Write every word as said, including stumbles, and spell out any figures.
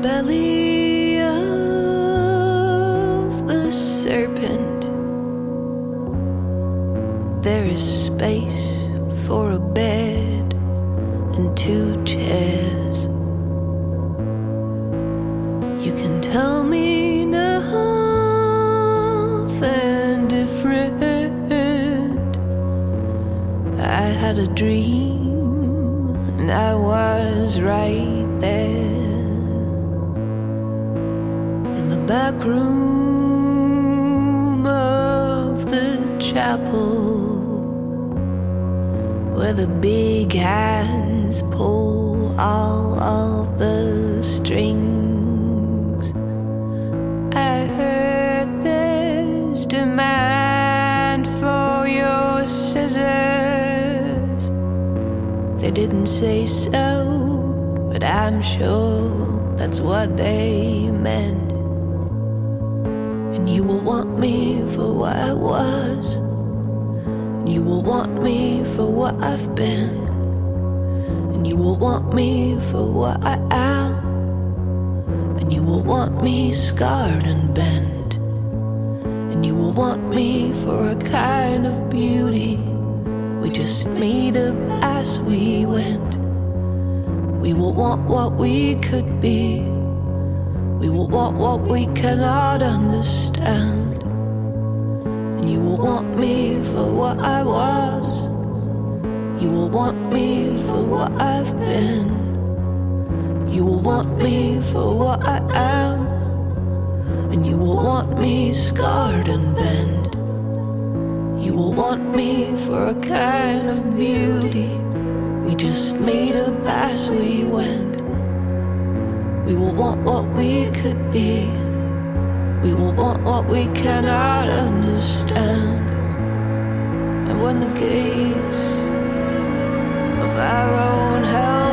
belly of the serpent, there is space for a bed and two chairs. You can tell me nothing different. I had a dream and I was right there in the back room of the chapel, where the big hands pull all of the strings. I heard there's demand for your scissors. They didn't say so, but I'm sure that's what they meant. And you will want me for what I was. You will want me for what I've been. And you will want me for what I am. And you will want me scarred and bent. And you will want me for a kind of beauty we just made up as we went. We will want what we could be. We will want what we cannot understand. You will want me for what I was. You will want me for what I've been. You will want me for what I am. And you will want me scarred and bent. You will want me for a kind of beauty we just made up as we went. We will want what we could be. We will want what we cannot understand. And when the gates of our own hell